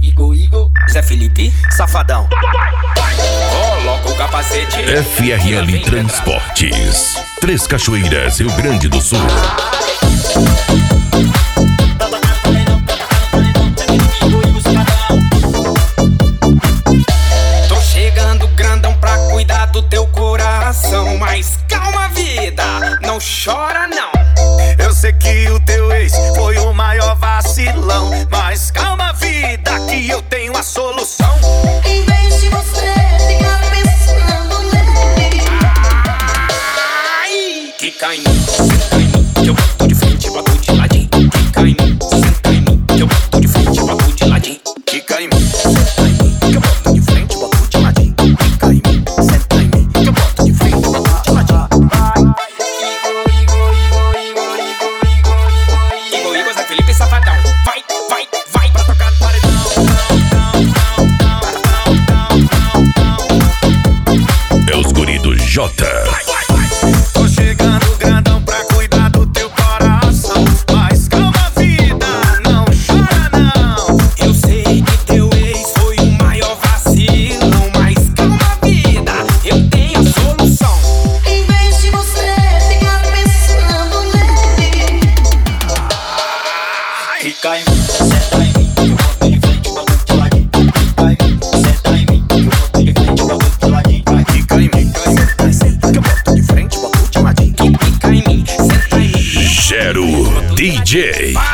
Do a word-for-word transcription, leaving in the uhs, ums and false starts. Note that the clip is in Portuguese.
Igor, Igor, Zé Felipe, Safadão. coloca o capacete. F R L Transportes, Três Cachoeiras, Rio Grande do Sul. Tô chegando grandão pra cuidar do teu coração. Mas calma, vida, não chora não. Eu sei que o teu ex foi o maior vacilão, mas calma, vida, que eu tenho a solução. Em vez de você ficar pensando nele, Ai, quica em mim, senta em mim, que eu boto de frente, boto de ladinho. Quica em mim, senta em mim, que eu boto de frente, boto de ladinho. Quica em mim, senta em mim, que eu boto de frente, boto de ladinho. Quica em mim, senta em mim, que eu boto de frente, boto de ladinho. Igor, Igor, Zé Felipe, Safadão. Vai, vai, vai pra tocar no paredão. É os guri do Jota. Tô chegando grandão pra cuidar do teu coração, mas calma, vida, não chora não. Eu sei que teu ex foi o maior vacilão, mas calma, vida, eu tenho a solução. em vez de você ficar pensando nele, Quica em mim, senta em mim, que eu boto de frente, boto de ladinho. Quica em mim, senta em mim, que eu boto de frente, boto de ladinho. Quica em mim, senta em mim, que eu boto de frente, boto de ladinho. Fica em mim, senta em mim. Gero D J.